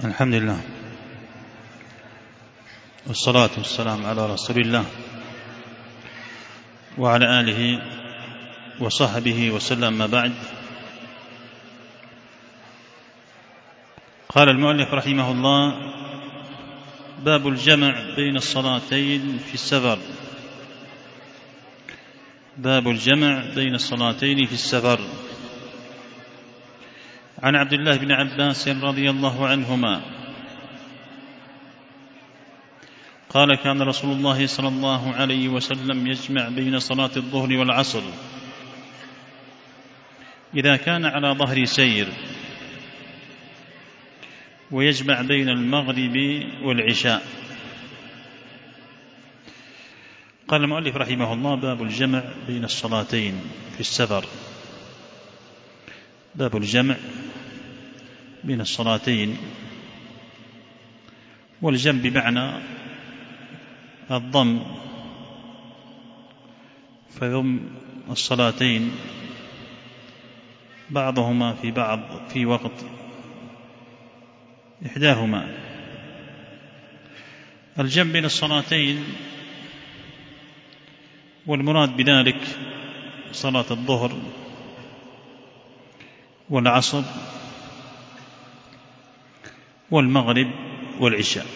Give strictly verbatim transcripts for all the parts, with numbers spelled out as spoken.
الحمد لله والصلاة والسلام على رسول الله وعلى آله وصحبه وسلم. ما بعد، قال المؤلف رحمه الله: باب الجمع بين الصلاتين في السفر. باب الجمع بين الصلاتين في السفر. عن عبد الله بن عباس رضي الله عنهما قال: كان رسول الله صلى الله عليه وسلم يجمع بين صلاة الظهر والعصر إذا كان على ظهر سير، ويجمع بين المغرب والعشاء. قال المؤلف رحمه الله: باب الجمع بين الصلاتين في السفر. باب الجمع بين الصلاتين، والجمع بمعنى الضم، فيضم الصلاتين بعضهما في بعض في وقت إحداهما. الجمع بين الصلاتين والمراد بذلك صلاة الظهر والعصر والمغرب والعشاء،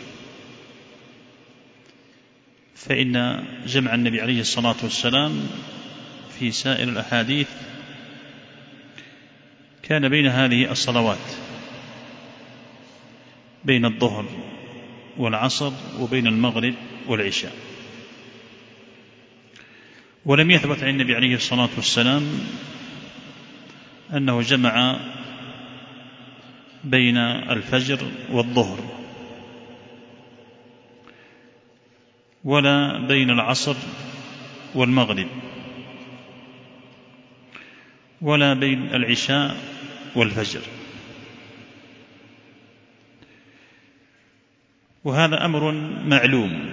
فإن جمع النبي عليه الصلاة والسلام في سائر الأحاديث كان بين هذه الصلوات، بين الظهر والعصر وبين المغرب والعشاء. ولم يثبت عن النبي عليه الصلاة والسلام أنه جمع بين الفجر والظهر، ولا بين العصر والمغرب، ولا بين العشاء والفجر. وهذا أمر معلوم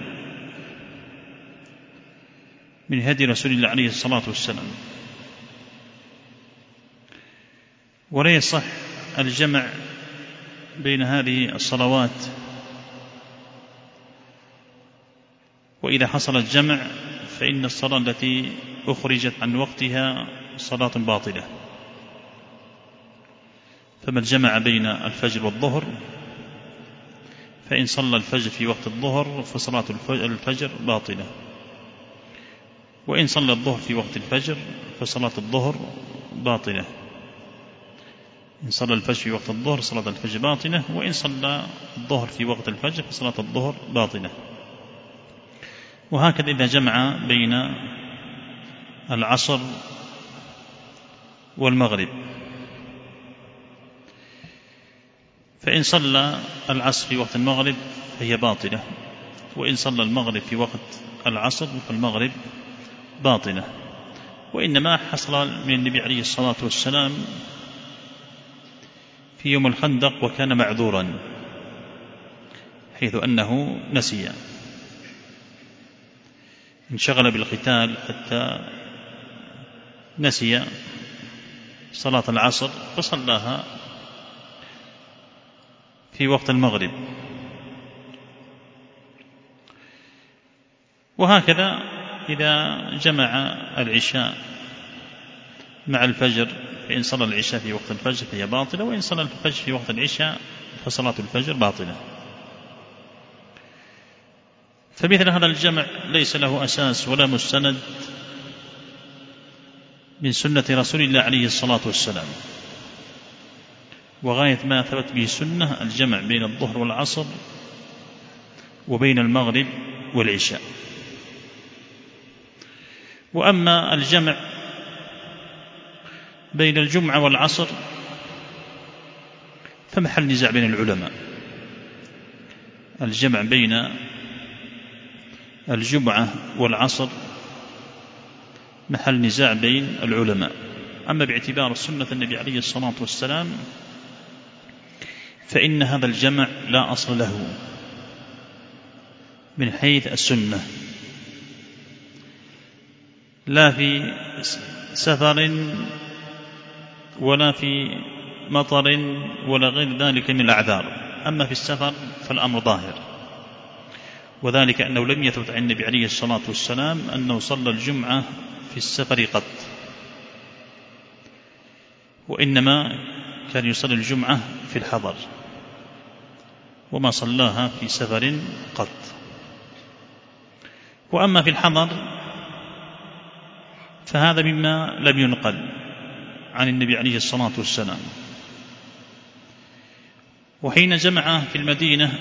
من هدي رسول الله عليه الصلاة والسلام، ولا يصح الجمع بين هذه الصلوات، وإذا حصل الجمع فإن الصلاة التي أخرجت عن وقتها صلاة باطلة. فمن جمع بين الفجر والظهر فإن صلى الفجر في وقت الظهر فصلاة الفجر باطلة، وإن صلى الظهر في وقت الفجر فصلاة الظهر باطلة. إن صلى الفجر في وقت الظهر صلاة الفجر باطلة، وإن صلى الظهر في وقت الفجر فصلاة الظهر باطلة. وهكذا إذا جمع بين العصر والمغرب، فإن صلى العصر في وقت المغرب فهي باطلة، وإن صلى المغرب في وقت العصر فالمغرب باطلة. وإنما حصل من النبي عليه الصلاة والسلام في يوم الخندق وكان معذورا، حيث أنه نسي، انشغل بالقتال حتى نسي صلاة العصر فصلاها في وقت المغرب. وهكذا إذا جمع العشاء مع الفجر فإن صلى العشاء في وقت الفجر فهي باطلة، وإن صلى الفجر في وقت العشاء فصلاة الفجر باطلة. فمثل هذا الجمع ليس له أساس ولا مستند من سنة رسول الله عليه الصلاة والسلام، وغاية ما ثبت به السنة الجمع بين الظهر والعصر وبين المغرب والعشاء. وأما الجمع بين الجمعة والعصر فمحل نزاع بين العلماء. الجمع بين الجمعة والعصر محل نزاع بين العلماء. أما باعتبار سنة النبي عليه الصلاة والسلام فإن هذا الجمع لا أصل له من حيث السنة، لا في سفر ولا في مطر ولا غير ذلك من الأعذار. أما في السفر فالأمر ظاهر، وذلك أنه لم يثبت عن النبي عليه الصلاة والسلام أنه صلى الجمعة في السفر قط، وإنما كان يصلي الجمعة في الحضر وما صلاها في سفر قط. وأما في الحضر فهذا مما لم ينقل عن النبي عليه الصلاة والسلام. وحين جمع في المدينة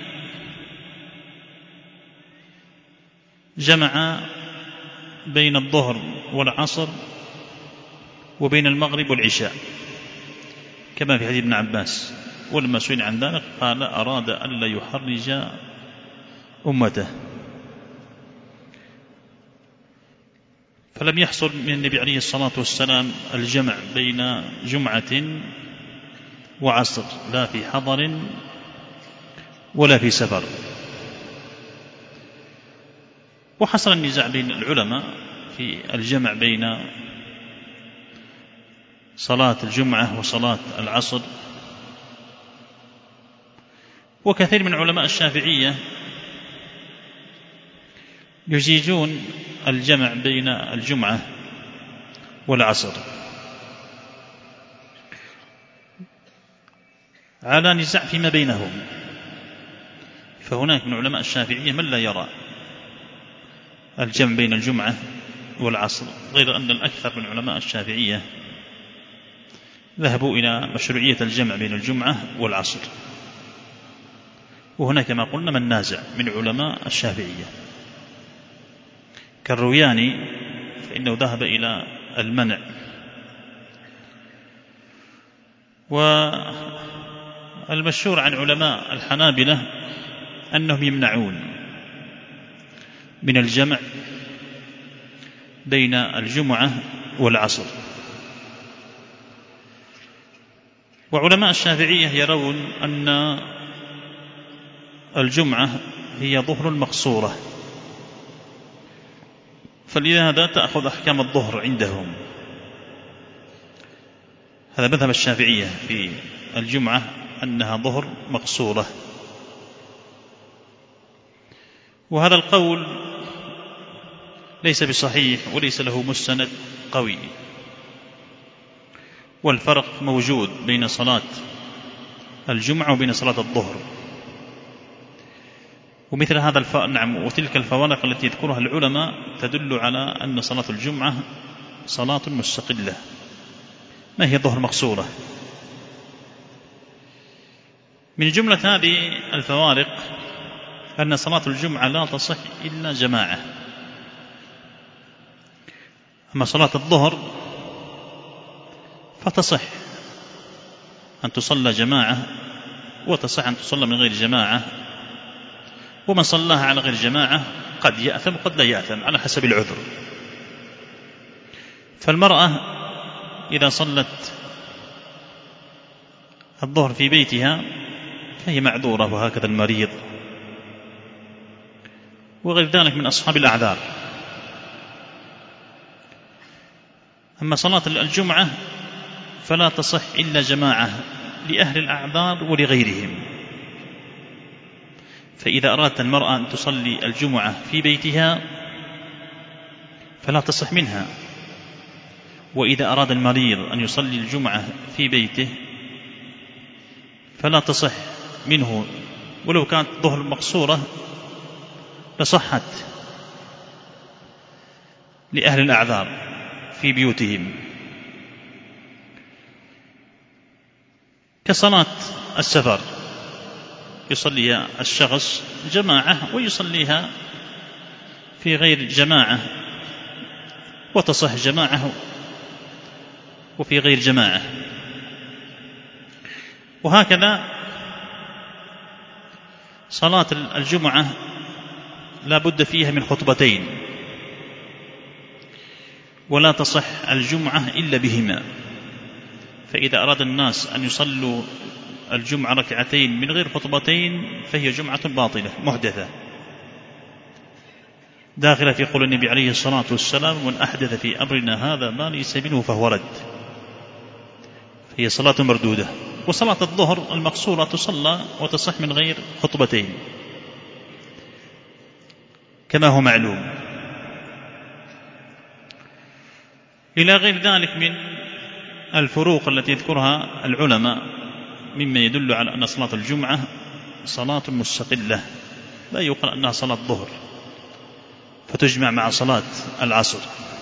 جمع بين الظهر والعصر وبين المغرب والعشاء كما في حديث ابن عباس، ولما سئل عن ذلك قال أراد ألا يحرج أمته. فلم يحصل من النبي عليه الصلاة والسلام الجمع بين جمعة وعصر لا في حضر ولا في سفر. وحصل النزاع بين العلماء في الجمع بين صلاة الجمعة وصلاة العصر، وكثير من علماء الشافعية يزيجون الجمع بين الجمعة والعصر على نزاع فيما بينهم. فهناك من علماء الشافعية من لا يرى الجمع بين الجمعة والعصر، غير أن الأكثر من علماء الشافعية ذهبوا إلى مشروعية الجمع بين الجمعة والعصر. وهناك ما قلنا من نازع من علماء الشافعية كالروياني، فإنه ذهب إلى المنع. والمشهور عن علماء الحنابلة أنهم يمنعون من الجمع بين الجمعة والعصر. وعلماء الشافعية يرون أن الجمعة هي ظهر مقصورة، فلهذا تأخذ أحكام الظهر عندهم. هذا مذهب الشافعية في الجمعة أنها ظهر مقصورة. وهذا القول ليس بصحيح وليس له مستند قوي، والفرق موجود بين صلاة الجمعة وبين صلاة الظهر. ومثل هذا الف... نعم وتلك الفوارق التي يذكرها العلماء تدل على أن صلاة الجمعة صلاة مستقلة ما هي ظهر مقصورة. من جملة هذه الفوارق أن صلاة الجمعة لا تصح إلا جماعة، أما صلاة الظهر فتصح أن تصلى جماعة، وتصح أن تصلى من غير جماعة. ومن صلاها على غير جماعة قد يأثم وقد لا يأثم على حسب العذر. فالمرأة إذا صلت الظهر في بيتها فهي معذورة، وهكذا المريض وغير ذلك من أصحاب الأعذار. أما صلاة الجمعة فلا تصح إلا جماعة لأهل الأعذار ولغيرهم. فإذا أرادت المرأة أن تصلي الجمعة في بيتها فلا تصح منها، وإذا أراد المريض أن يصلي الجمعة في بيته فلا تصح منه، ولو كانت ظهر مقصورة لصحت لأهل الأعذار في بيوتهم. كصلاة السفر يصليها الشخص جماعة ويصليها في غير جماعة، وتصح جماعة وفي غير جماعة. وهكذا صلاة الجمعة لا بد فيها من خطبتين، ولا تصح الجمعة إلا بهما. فإذا أراد الناس أن يصلوا الجمعة ركعتين من غير خطبتين فهي جمعة باطلة محدثة داخلة في قول النبي عليه الصلاة والسلام: من أحدث في أمرنا هذا ما ليس منه فهو رد. هي صلاة مردودة. وصلاة الظهر المقصورة تصلى وتصح من غير خطبتين كما هو معلوم. إلى غير ذلك من الفروق التي يذكرها العلماء مما يدل على أن صلاة الجمعة صلاة مستقلة، لا يقال أنها صلاة ظهر فتجمع مع صلاة العصر،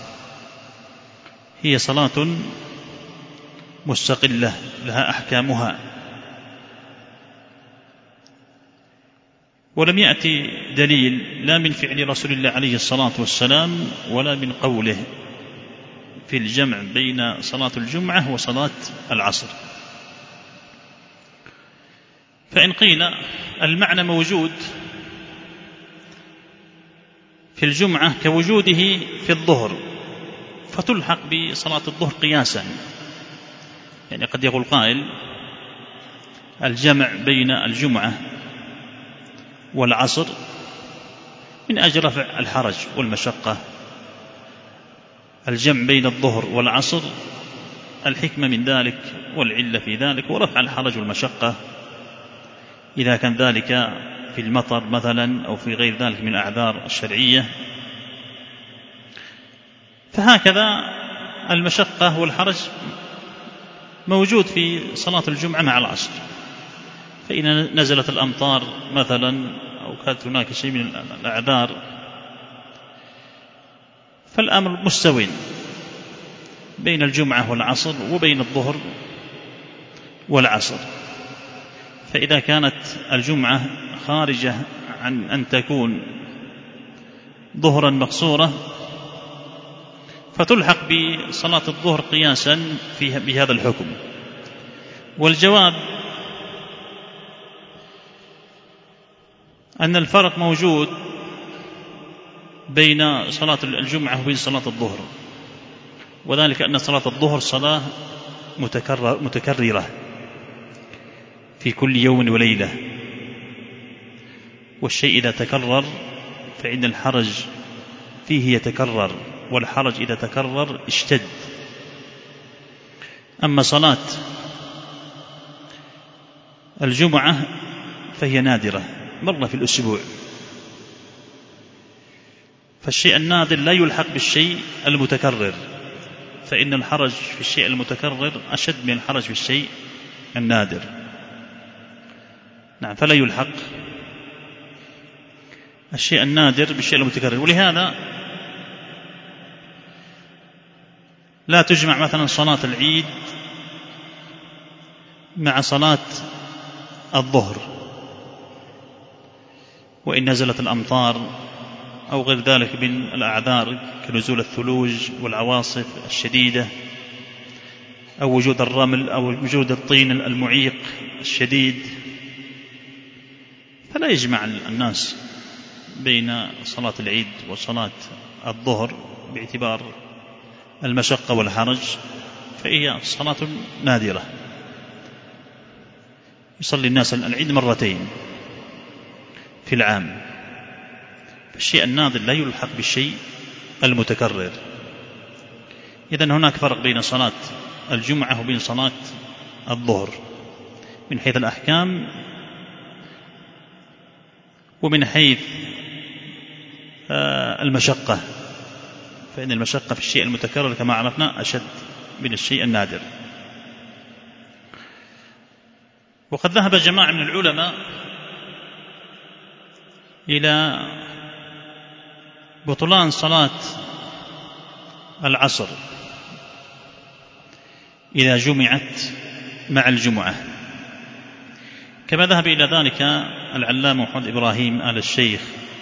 هي صلاة مستقلة لها أحكامها. ولم يأتي دليل لا من فعل رسول الله عليه الصلاة والسلام ولا من قوله في الجمع بين صلاة الجمعة وصلاة العصر. فإن قيل المعنى موجود في الجمعة كوجوده في الظهر فتلحق بصلاة الظهر قياسا، يعني قد يقول قائل الجمع بين الجمعة والعصر من أجل رفع الحرج والمشقة، الجمع بين الظهر والعصر الحكمة من ذلك والعلة في ذلك ورفع الحرج والمشقة إذا كان ذلك في المطر مثلا أو في غير ذلك من الأعذار الشرعية. فهكذا المشقة والحرج موجود في صلاة الجمعة مع العصر، فإن نزلت الأمطار مثلا أو كانت هناك شيء من الأعذار فالأمر مستوٍ بين الجمعة والعصر وبين الظهر والعصر. فإذا كانت الجمعة خارجة عن أن تكون ظهرا مقصورة فتلحق بصلاة الظهر قياسا في بهذا الحكم. والجواب أن الفرق موجود بين صلاة الجمعة وبين صلاة الظهر، وذلك أن صلاة الظهر صلاة متكرر متكررة في كل يوم وليلة، والشيء إذا تكرر فإن الحرج فيه يتكرر، والحرج إذا تكرر اشتد. أما صلاة الجمعة فهي نادرة مرة في الأسبوع، فالشيء النادر لا يلحق بالشيء المتكرر، فإن الحرج في الشيء المتكرر أشد من الحرج في الشيء النادر. نعم، فلا يلحق الشيء النادر بالشيء المتكرر. ولهذا لا تجمع مثلا صلاة العيد مع صلاة الظهر وإن نزلت الأمطار أو غير ذلك من الأعذار كنزول الثلوج والعواصف الشديدة أو وجود الرمل أو وجود الطين المعيق الشديد، فلا يجمع الناس بين صلاة العيد وصلاة الظهر باعتبار المشقة والحرج، فهي صلاة نادرة يصلي الناس العيد مرتين في العام، فالشيء النادر لا يلحق بالشيء المتكرر. إذن هناك فرق بين صلاة الجمعة وبين صلاة الظهر من حيث الأحكام ومن حيث المشقة، فإن المشقة في الشيء المتكرر كما عرفنا أشد من الشيء النادر. وقد ذهب جماعة من العلماء إلى بطلان صلاة العصر إذا جمعت مع الجمعة، كما ذهب إلى ذلك العلامة محمد إبراهيم آل الشيخ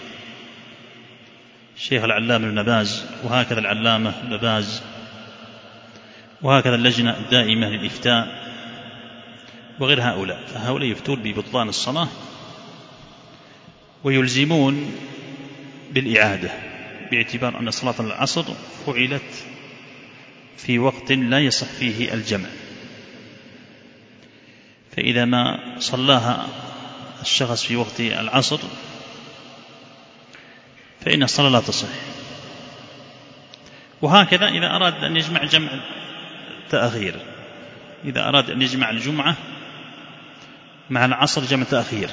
الشيخ العلامة ابن باز، وهكذا العلامة ابن باز، وهكذا اللجنة الدائمة للإفتاء وغير هؤلاء. فهؤلاء يفتون ببطلان الصلاة ويلزمون بالإعادة باعتبار أن صلاة العصر فعلت في وقت لا يصح فيه الجمع، فإذا ما صلاها الشخص في وقت العصر فإن الصلاة لا تصح. وهكذا إذا أراد أن يجمع جمع تأخير، إذا أراد أن يجمع الجمعة مع العصر جمع تأخير،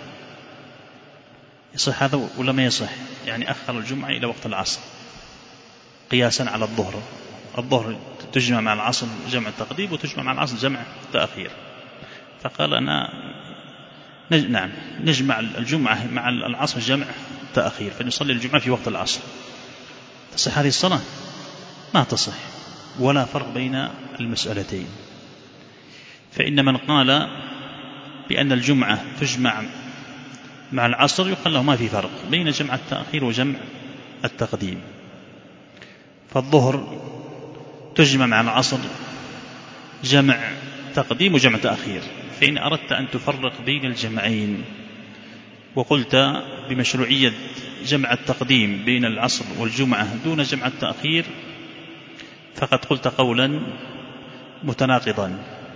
يصح هذا ولا ما يصح؟ يعني أخر الجمعة إلى وقت العصر قياسا على الظهر، الظهر تجمع مع العصر جمع تقديم وتجمع مع العصر جمع تأخير. فقال أنا نج... نعم نجمع الجمعة مع العصر جمع تأخير، فنصلي الجمعة في وقت العصر. تصح هذه الصلاة؟ ما تصح، ولا فرق بين المسألتين. فإن من قال بأن الجمعة تجمع مع العصر يقال له ما في فرق بين جمع التأخير وجمع التقديم، فالظهر تجمع مع العصر جمع تقديم وجمع تأخير. فإن أردت أن تفرق بين الجمعين وقلت بمشروعية جمع التقديم بين العصر والجمعة دون جمع التأخير فقد قلت قولا متناقضا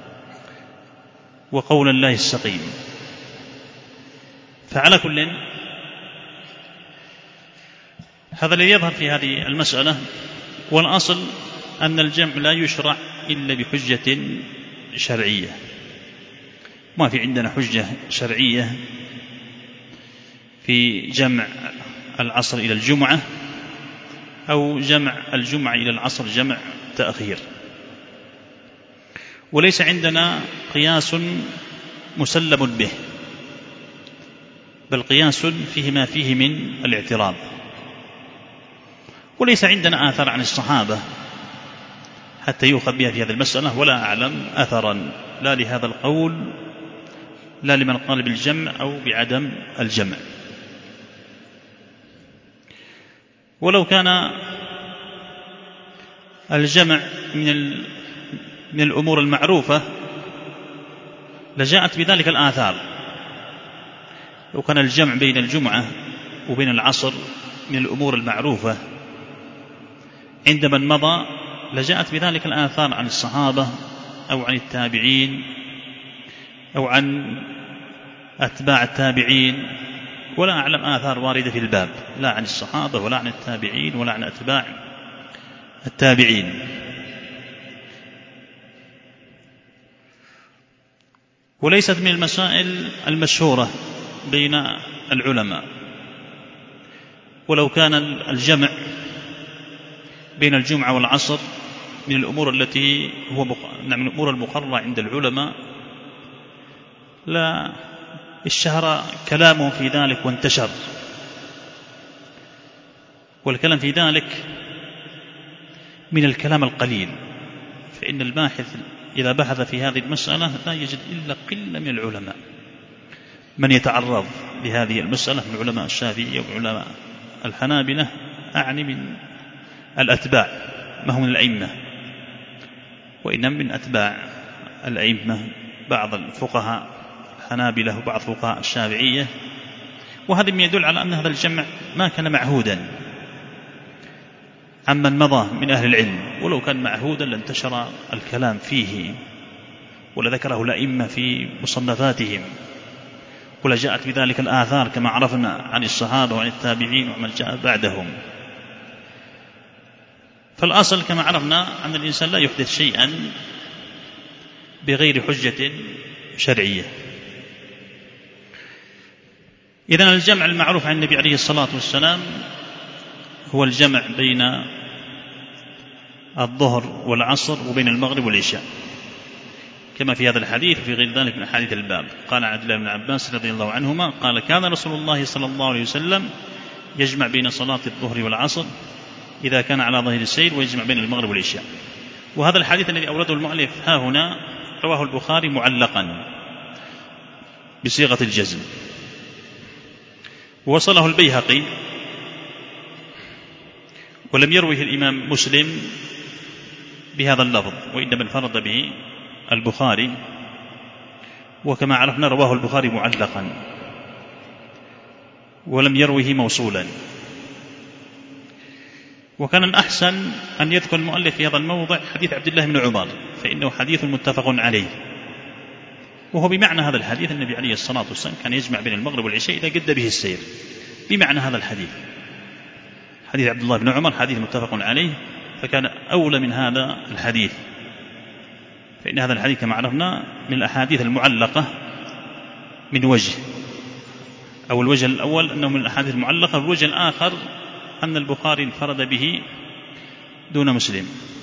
وقولا لا يستقيم. فعلى كل هذا الذي يظهر في هذه المسألة، والأصل أن الجمع لا يشرع إلا بحجة شرعية. ما في عندنا حجة شرعية في جمع العصر إلى الجمعة أو جمع الجمعة إلى العصر جمع تأخير، وليس عندنا قياس مسلم به، بل قياس فيه ما فيه من الاعتراض. وليس عندنا آثار عن الصحابة حتى يؤخذ بها في هذه المسألة، ولا أعلم أثرا لا لهذا القول لا لمن قال بالجمع أو بعدم الجمع. ولو كان الجمع من من الأمور المعروفة لجاءت بذلك الآثار. لو كان الجمع بين الجمعة وبين العصر من الأمور المعروفة عند من مضى لجاءت بذلك الآثار عن الصحابة أو عن التابعين أو عن أتباع التابعين، ولا أعلم آثار واردة في الباب لا عن الصحابة ولا عن التابعين ولا عن أتباع التابعين. وليست من المسائل المشهورة بين العلماء. ولو كان الجمع بين الجمعة والعصر من الأمور التي هو من الأمور المقررة عند العلماء لا اشتهر كلامه في ذلك وانتشر. والكلام في ذلك من الكلام القليل، فإن الباحث إذا بحث في هذه المسألة لا يجد إلا قلة من العلماء من يتعرض لهذه المسألة من علماء الشافعية وعلماء الحنابلة، أعني من الأتباع ما هم من الأئمة، وإنما من أتباع الأئمة بعض الفقهاء الحنابلة وبعض فقهاء الشافعية. وهذا ما يدل على أن هذا الجمع ما كان معهودا عمن مضى من أهل العلم، ولو كان معهودا لانتشر الكلام فيه ولذكره الأئمة في مصنفاتهم ولجاءت بذلك الآثار كما عرفنا عن الصحابة وعن التابعين ومن جاء بعدهم. فالأصل كما عرفنا أن الإنسان لا يحدث شيئا بغير حجة شرعية. إذن الجمع المعروف عن النبي عليه الصلاة والسلام هو الجمع بين الظهر والعصر وبين المغرب والعشاء كما في هذا الحديث وفي غير ذلك من حديث الباب. قال عبد الله بن عباس رضي الله عنهما قال كان رسول الله صلى الله عليه وسلم يجمع بين صلاة الظهر والعصر إذا كان على ظهر السير ويجمع بين المغرب والعشاء. وهذا الحديث الذي أورده المؤلف ها هنا رواه البخاري معلقا بصيغة الجزم، ووصله البيهقي ولم يروه الإمام مسلم بهذا اللفظ، وإنما انفرد به البخاري، وكما عرفنا رواه البخاري معلقا ولم يروه موصولا. وكان الأحسن أن يذكر المؤلف في هذا الموضع حديث عبد الله بن عمر، فإنه حديث متفق عليه، وهو بمعنى هذا الحديث. النبي عليه الصلاة والسلام كان يجمع بين المغرب والعشاء إذا قد به السير، بمعنى هذا الحديث. حديث عبد الله بن عمر حديث متفق عليه، فكان أولى من هذا الحديث، فإن هذا الحديث كما عرفنا من الأحاديث المعلقة من وجه، أو الوجه الأول أنه من الأحاديث المعلقة، والوجه الآخر أن البخاري انفرد به دون مسلم.